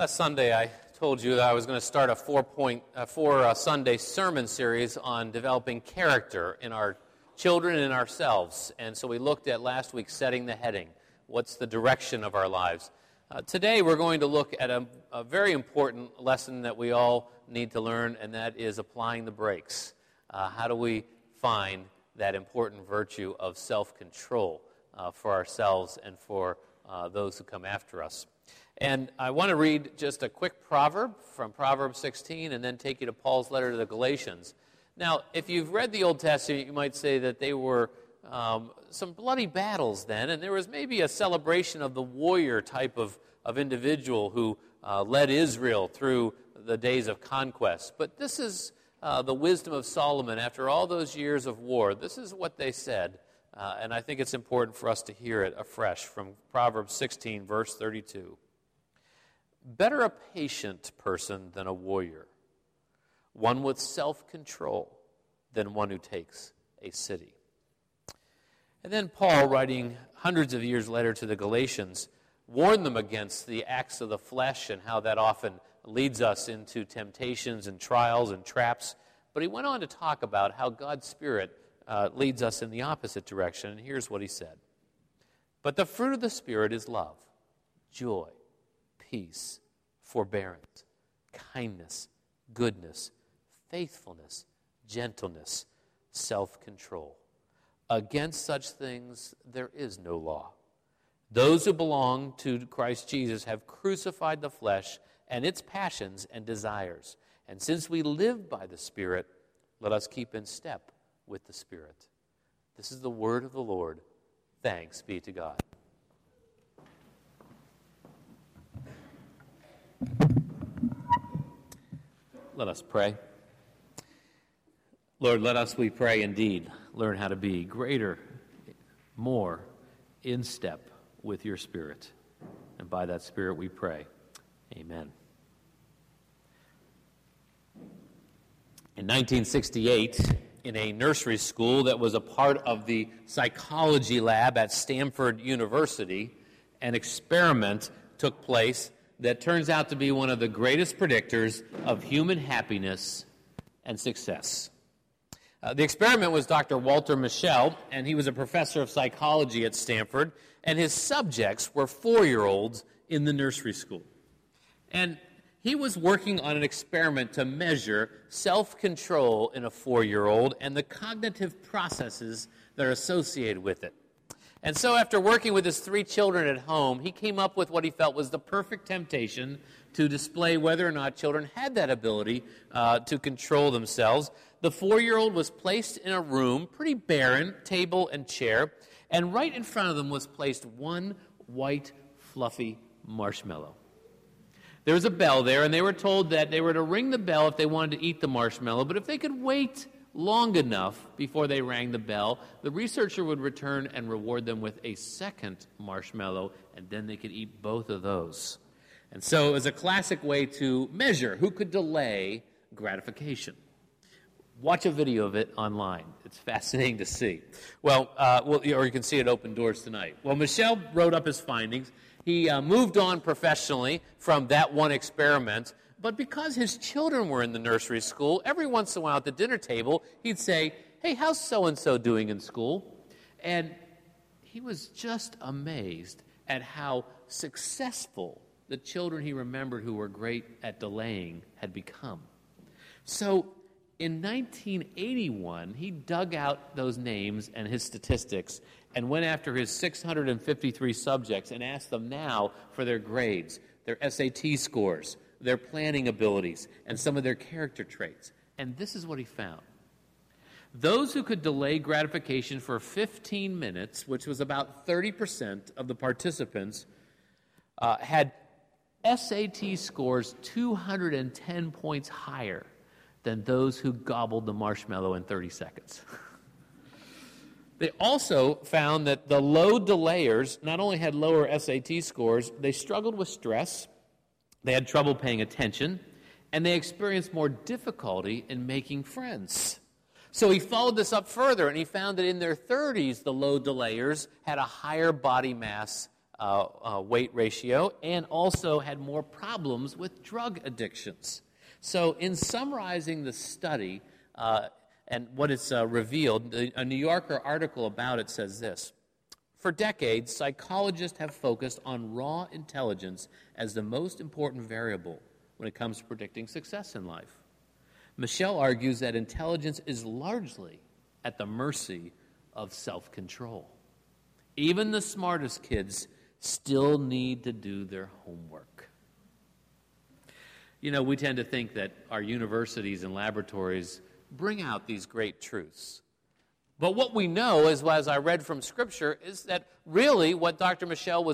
Last Sunday, I told you that I was going to start a four Sunday sermon series on developing character in our children and in ourselves. And so we looked at last week setting the heading. What's the direction of our lives? Today, we're going to look at a very important lesson that we all need to learn, and that is applying the brakes. How do we find that important virtue of self-control for ourselves and for those who come after us? And I want to read just a quick proverb from Proverbs 16 and then take you to Paul's letter to the Galatians. Now, if you've read the Old Testament, you might say that they were some bloody battles then, and there was maybe a celebration of the warrior type of individual who led Israel through the days of conquest. But this is the wisdom of Solomon after all those years of war. This is what they said, and I think it's important for us to hear it afresh from Proverbs 16, verse 32. Better a patient person than a warrior, one with self-control than one who takes a city. And then Paul, writing hundreds of years later to the Galatians, warned them against the acts of the flesh and how that often leads us into temptations and trials and traps. But he went on to talk about how God's Spirit leads us in the opposite direction. And here's what he said. But the fruit of the Spirit is love, joy, peace, forbearance, kindness, goodness, faithfulness, gentleness, self-control. Against such things there is no law. Those who belong to Christ Jesus have crucified the flesh and its passions and desires. And since we live by the Spirit, let us keep in step with the Spirit. This is the word of the Lord. Thanks be to God. Let us pray. Lord, let us, we pray, indeed, learn how to be greater, more in step with your Spirit. And by that Spirit we pray. Amen. In 1968, in a nursery school that was a part of the psychology lab at Stanford University, an experiment took place that turns out to be one of the greatest predictors of human happiness and success. The experiment was Dr. Walter Mischel, and he was a professor of psychology at Stanford, and his subjects were 4-year-olds in the nursery school. And he was working on an experiment to measure self-control in a 4-year-old and the cognitive processes that are associated with it. And so after working with his 3 children at home, he came up with what he felt was the perfect temptation to display whether or not children had that ability to control themselves. The 4-year-old was placed in a room, pretty barren, table and chair, and right in front of them was placed one white, fluffy marshmallow. There was a bell there, and they were told that they were to ring the bell if they wanted to eat the marshmallow, but if they could wait long enough before they rang the bell, the researcher would return and reward them with a second marshmallow, and then they could eat both of those. And so it was a classic way to measure who could delay gratification. Watch a video of it online. It's fascinating to see. Or you can see it at Open Doors tonight. Well, Mischel wrote up his findings. He moved on professionally from that one experiment. But because his children were in the nursery school, every once in a while at the dinner table, he'd say, "Hey, how's so-and-so doing in school?" And he was just amazed at how successful the children he remembered who were great at delaying had become. So in 1981, he dug out those names and his statistics and went after his 653 subjects and asked them now for their grades, their SAT scores, their planning abilities, and some of their character traits. And this is what he found. Those who could delay gratification for 15 minutes, which was about 30% of the participants, had SAT scores 210 points higher than those who gobbled the marshmallow in 30 seconds. They also found that the low delayers not only had lower SAT scores, they struggled with stress, they had trouble paying attention, and they experienced more difficulty in making friends. So he followed this up further, and he found that in their 30s, the low delayers had a higher body mass weight ratio and also had more problems with drug addictions. So in summarizing the study and what it's revealed, a New Yorker article about it says this: for decades, psychologists have focused on raw intelligence as the most important variable when it comes to predicting success in life. Mischel argues that intelligence is largely at the mercy of self-control. Even the smartest kids still need to do their homework. You know, we tend to think that our universities and laboratories bring out these great truths. But what we know, as I read from Scripture, is that really what Dr. Mischel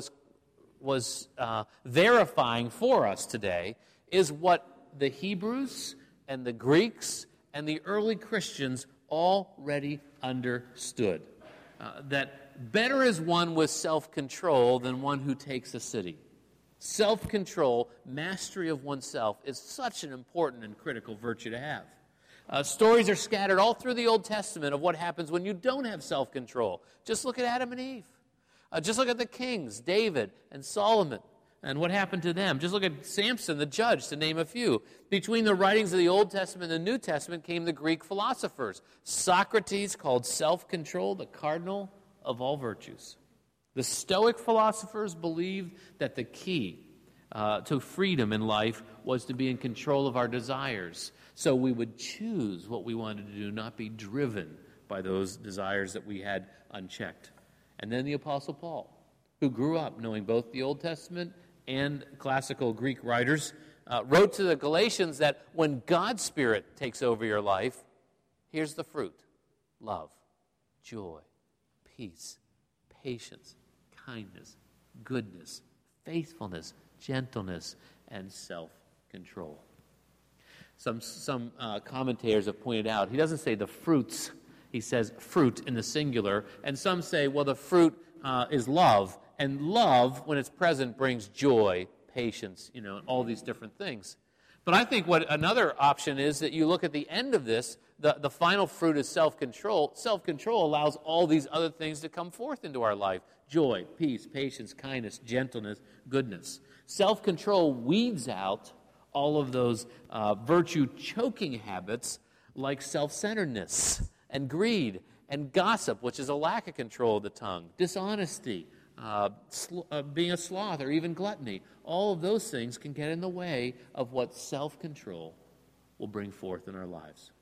was verifying for us today is what the Hebrews and the Greeks and the early Christians already understood. That better is one with self-control than one who takes a city. Self-control, mastery of oneself, is such an important and critical virtue to have. Stories are scattered all through the Old Testament of what happens when you don't have self-control. Just look at Adam and Eve. Just look at the kings, David and Solomon, and what happened to them. Just look at Samson, the judge, to name a few. Between the writings of the Old Testament and the New Testament came the Greek philosophers. Socrates called self-control the cardinal of all virtues. The Stoic philosophers believed that the key to freedom in life was to be in control of our desires. So we would choose what we wanted to do, not be driven by those desires that we had unchecked. And then the Apostle Paul, who grew up knowing both the Old Testament and classical Greek writers, wrote to the Galatians that when God's Spirit takes over your life, here's the fruit: love, joy, peace, patience, kindness, goodness, faithfulness, gentleness, and self-control. Some commentators have pointed out, he doesn't say the fruits, he says fruit in the singular, and some say, well, the fruit is love, and love, when it's present, brings joy, patience, and all these different things. But I think what another option is that you look at the end of this, the final fruit is self-control. Self-control allows all these other things to come forth into our life: joy, peace, patience, kindness, gentleness, goodness. Self-control weeds out all of those virtue-choking habits like self-centeredness and greed and gossip, which is a lack of control of the tongue, dishonesty, being a sloth, or even gluttony. All of those things can get in the way of what self-control will bring forth in our lives.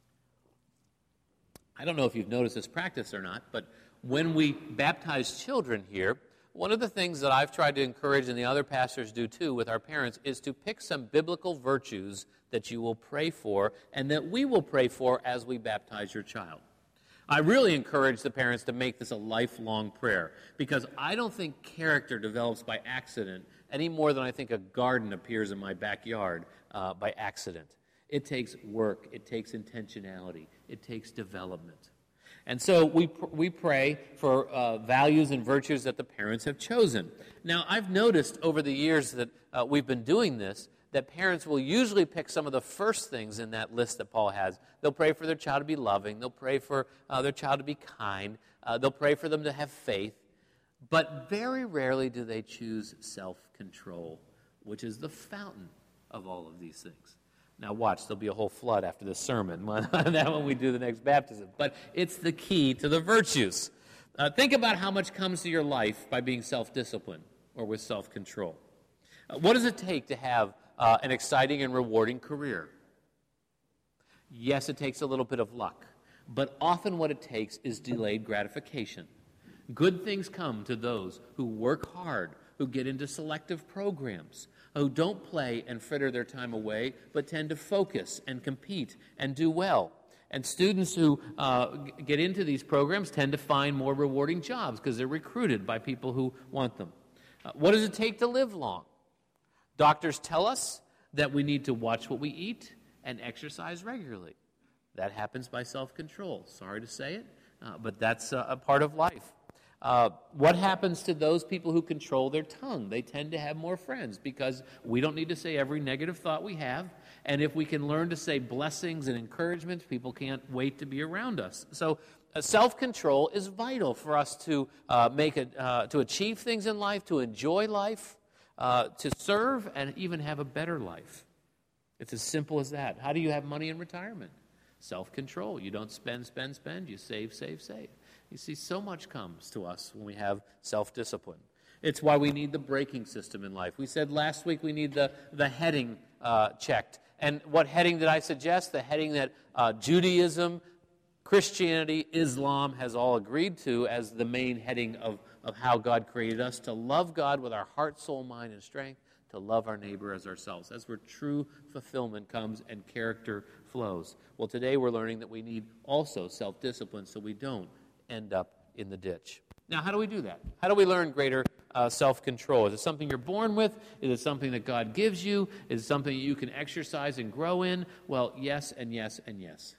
I don't know if you've noticed this practice or not, but when we baptize children here, one of the things that I've tried to encourage, and the other pastors do too with our parents, is to pick some biblical virtues that you will pray for and that we will pray for as we baptize your child. I really encourage the parents to make this a lifelong prayer, because I don't think character develops by accident any more than I think a garden appears in my backyard by accident. It takes work, it takes intentionality, it takes development. And so we pray for values and virtues that the parents have chosen. Now, I've noticed over the years that we've been doing this, that parents will usually pick some of the first things in that list that Paul has. They'll pray for their child to be loving. They'll pray for their child to be kind. They'll pray for them to have faith. But very rarely do they choose self-control, which is the fountain of all of these things. Now watch, there'll be a whole flood after this sermon on that when we do the next baptism. But it's the key to the virtues. Think about how much comes to your life by being self-disciplined or with self-control. What does it take to have an exciting and rewarding career? Yes, it takes a little bit of luck, but often what it takes is delayed gratification. Good things come to those who work hard, who get into selective programs, who don't play and fritter their time away, but tend to focus and compete and do well. And students who get into these programs tend to find more rewarding jobs because they're recruited by people who want them. What does it take to live long? Doctors tell us that we need to watch what we eat and exercise regularly. That happens by self-control. Sorry to say it, but that's a part of life. What happens to those people who control their tongue? They tend to have more friends because we don't need to say every negative thought we have. And if we can learn to say blessings and encouragements, people can't wait to be around us. So self-control is vital for us to to achieve things in life, to enjoy life, to serve, and even have a better life. It's as simple as that. How do you have money in retirement? Self-control. You don't spend. You save. You see, so much comes to us when we have self-discipline. It's why we need the braking system in life. We said last week we need the heading checked. And what heading did I suggest? The heading that Judaism, Christianity, Islam has all agreed to as the main heading of how God created us, to love God with our heart, soul, mind, and strength, to love our neighbor as ourselves. That's where true fulfillment comes and character flows. Well, today we're learning that we need also self-discipline so we don't end up in the ditch. Now, how do we do that? How do we learn greater self-control? Is it something you're born with? Is it something that God gives you? Is it something you can exercise and grow in? Well, yes and yes and yes.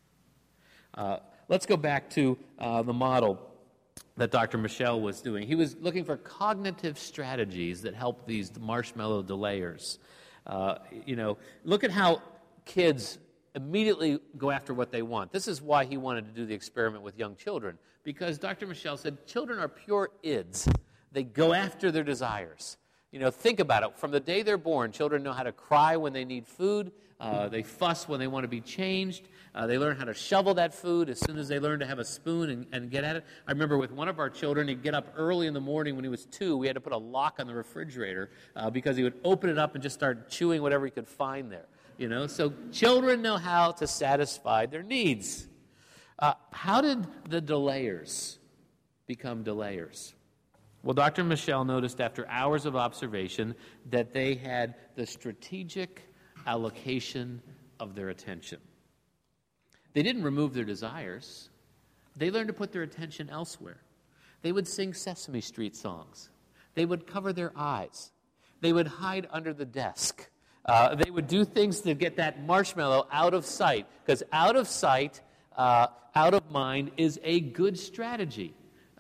Let's go back to the model that Dr. Michel was doing. He was looking for cognitive strategies that help these marshmallow delayers. Look at how kids immediately go after what they want. This is why he wanted to do the experiment with young children, because Dr. Michel said children are pure ids. They go after their desires. Think about it. From the day they're born, children know how to cry when they need food. They fuss when they want to be changed. They learn how to shovel that food as soon as they learn to have a spoon and get at it. I remember with one of our children, he'd get up early in the morning when he was 2. We had to put a lock on the refrigerator because he would open it up and just start chewing whatever he could find there. So children know how to satisfy their needs. How did the delayers become delayers? Well, Dr. Michel noticed after hours of observation that they had the strategic allocation of their attention. They didn't remove their desires. They learned to put their attention elsewhere. They would sing Sesame Street songs. They would cover their eyes. They would hide under the desk. They would do things to get that marshmallow out of sight, because out of sight, out of mind is a good strategy.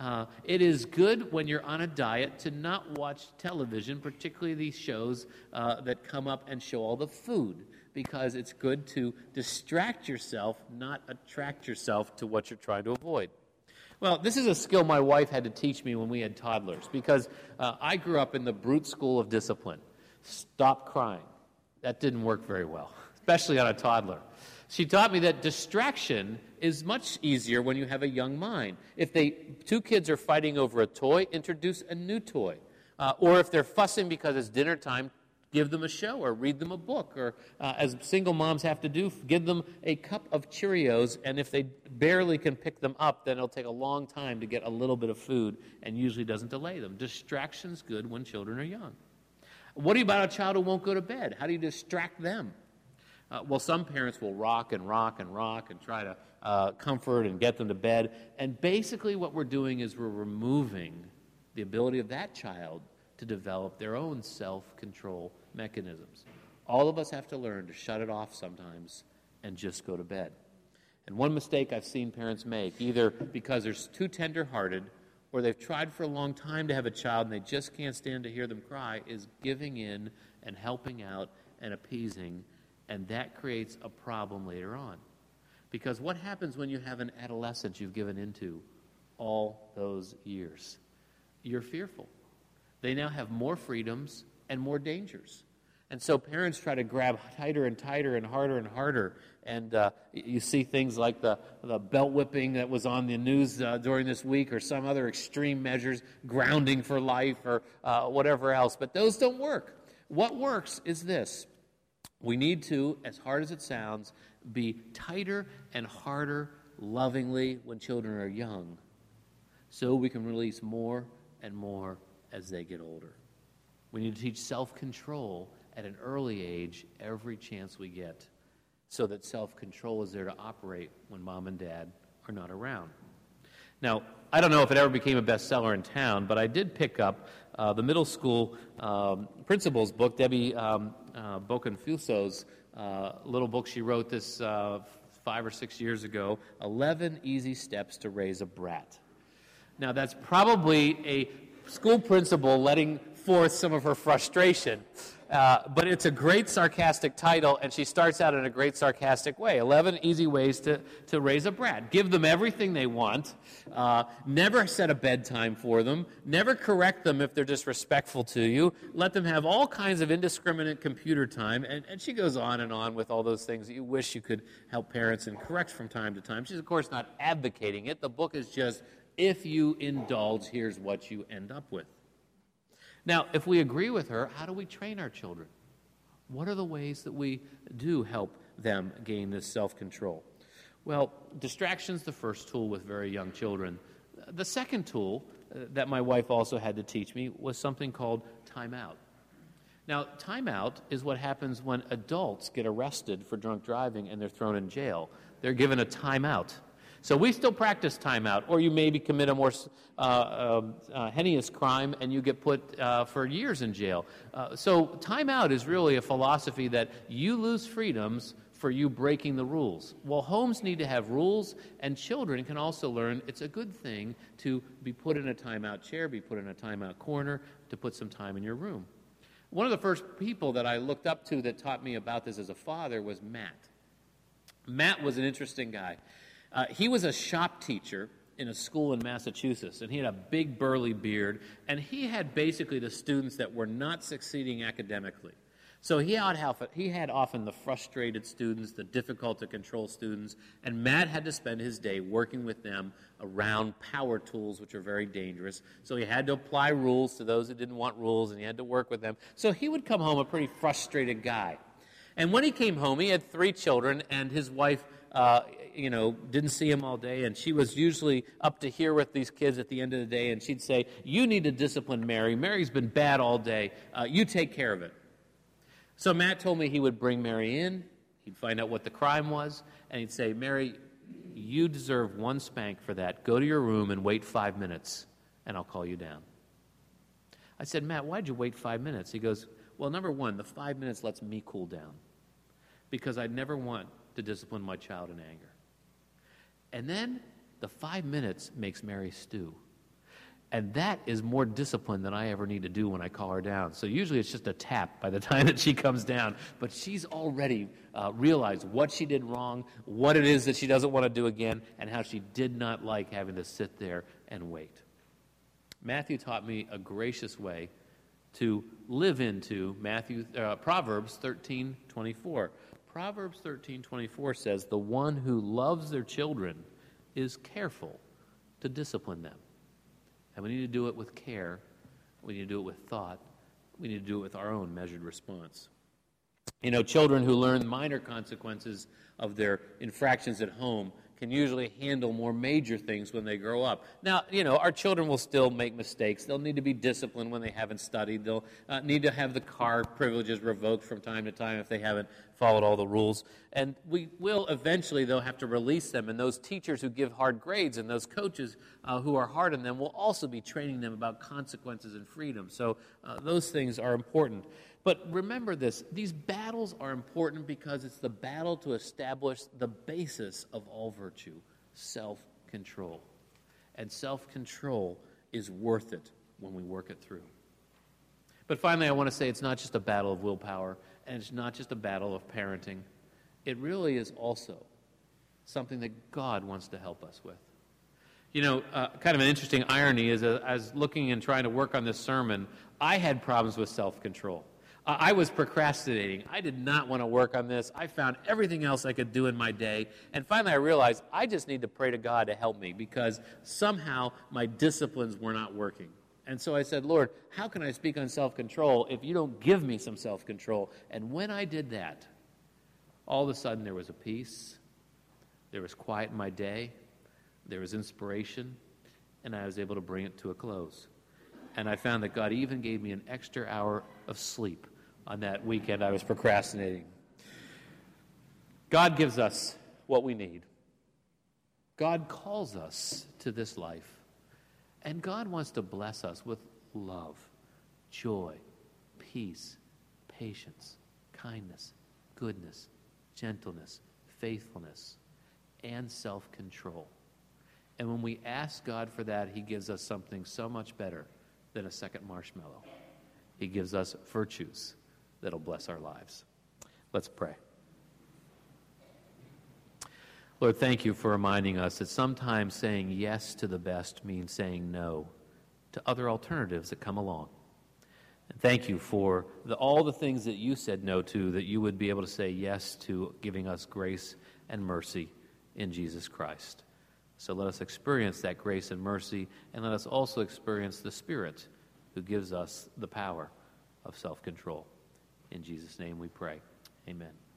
It is good when you're on a diet to not watch television, particularly these shows that come up and show all the food, because it's good to distract yourself, not attract yourself to what you're trying to avoid. Well, this is a skill my wife had to teach me when we had toddlers, because I grew up in the brute school of discipline. Stop crying. That didn't work very well, especially on a toddler. She taught me that distraction is much easier when you have a young mind. If two kids are fighting over a toy, introduce a new toy. Or if they're fussing because it's dinner time, give them a show or read them a book. Or as single moms have to do, give them a cup of Cheerios, and if they barely can pick them up, then it'll take a long time to get a little bit of food, and usually doesn't delay them. Distraction's good when children are young. What about a child who won't go to bed? How do you distract them? Well, some parents will rock and try to comfort and get them to bed. And basically what we're doing is we're removing the ability of that child to develop their own self-control mechanisms. All of us have to learn to shut it off sometimes and just go to bed. And one mistake I've seen parents make, either because they're too tender-hearted or they've tried for a long time to have a child and they just can't stand to hear them cry, is giving in and helping out and appeasing. And that creates a problem later on. Because what happens when you have an adolescent you've given into all those years? You're fearful. They now have more freedoms and more dangers. And so parents try to grab tighter and tighter and harder. And you see things like the belt whipping that was on the news during this week, or some other extreme measures, grounding for life, or whatever else. But those don't work. What works is this. We need to, as hard as it sounds, be tighter and harder lovingly when children are young, so we can release more and more as they get older. We need to teach self-control at an early age every chance we get, so that self-control is there to operate when mom and dad are not around. Now, I don't know if it ever became a bestseller in town, but I did pick up the middle school principal's book, Debbie Boconfuso's little book she wrote this 5 or 6 years ago, 11 Easy Steps to Raise a Brat. Now, that's probably a school principal letting forth some of her frustration. But it's a great sarcastic title, and she starts out in a great sarcastic way. 11 easy ways to raise a brat. Give them everything they want. Never set a bedtime for them. Never correct them if they're disrespectful to you. Let them have all kinds of indiscriminate computer time. And she goes on with all those things that you wish you could help parents and correct from time to time. She's, of course, not advocating it. The book is just, if you indulge, here's what you end up with. Now, if we agree with her, how do we train our children? What are the ways that we do help them gain this self-control? Well, distraction's the first tool with very young children. The second tool that my wife also had to teach me was something called timeout. Now, timeout is what happens when adults get arrested for drunk driving and they're thrown in jail. They're given a timeout. So we still practice timeout, or you maybe commit a more heinous crime and you get put for years in jail. So timeout is really a philosophy that you lose freedoms for you breaking the rules. Well, homes need to have rules, and children can also learn it's a good thing to be put in a timeout chair, be put in a timeout corner, to put some time in your room. One of the first people that I looked up to that taught me about this as a father was Matt. Matt was an interesting guy. He was a shop teacher in a school in Massachusetts, and he had a big burly beard, and he had basically the students that were not succeeding academically. So he had often the frustrated students, the difficult-to-control students, and Matt had to spend his day working with them around power tools, which are very dangerous. So he had to apply rules to those who didn't want rules, and he had to work with them. So he would come home a pretty frustrated guy. And when he came home, he had 3 children, and his wife didn't see him all day, and she was usually up to here with these kids at the end of the day, and she'd say, you need to discipline Mary. Mary's been bad all day. You take care of it. So Matt told me he would bring Mary in, he'd find out what the crime was, and he'd say, Mary, you deserve 1 spank for that. Go to your room and wait 5 minutes, and I'll call you down. I said, Matt, why'd you wait 5 minutes? He goes, well, number 1, the 5 minutes lets me cool down, because I'd never want to discipline my child in anger. And then the 5 minutes makes Mary stew. And that is more discipline than I ever need to do when I call her down. So usually it's just a tap by the time that she comes down. But she's already realized what she did wrong, what it is that she doesn't want to do again, and how she did not like having to sit there and wait. Matthew taught me a gracious way to live into Proverbs 13:24. Proverbs 13:24 says, the one who loves their children is careful to discipline them. And we need to do it with care. We need to do it with thought. We need to do it with our own measured response. You know, children who learn minor consequences of their infractions at home can usually handle more major things when they grow up. Now, our children will still make mistakes. They'll need to be disciplined when they haven't studied. They'll need to have the car privileges revoked from time to time if they haven't followed all the rules. And we will eventually, though, have to release them. And those teachers who give hard grades and those coaches who are hard on them will also be training them about consequences and freedom. So those things are important. But remember this, these battles are important because it's the battle to establish the basis of all virtue, self-control. And self-control is worth it when we work it through. But finally, I want to say it's not just a battle of willpower, and it's not just a battle of parenting. It really is also something that God wants to help us with. Kind of an interesting irony is as looking and trying to work on this sermon, I had problems with self-control. I was procrastinating. I did not want to work on this. I found everything else I could do in my day. And finally I realized I just need to pray to God to help me because somehow my disciplines were not working. And so I said, Lord, how can I speak on self-control if you don't give me some self-control? And when I did that, all of a sudden there was a peace, there was quiet in my day, there was inspiration, and I was able to bring it to a close. And I found that God even gave me an extra hour of sleep on that weekend I was procrastinating. God gives us what we need. God calls us to this life. And God wants to bless us with love, joy, peace, patience, kindness, goodness, gentleness, faithfulness, and self-control. And when we ask God for that, He gives us something so much better than a second marshmallow. He gives us virtues that'll bless our lives. Let's pray. Lord, thank you for reminding us that sometimes saying yes to the best means saying no to other alternatives that come along. And thank you for all the things that you said no to, that you would be able to say yes to, giving us grace and mercy in Jesus Christ. So let us experience that grace and mercy, and let us also experience the Spirit who gives us the power of self-control. In Jesus' name we pray. Amen.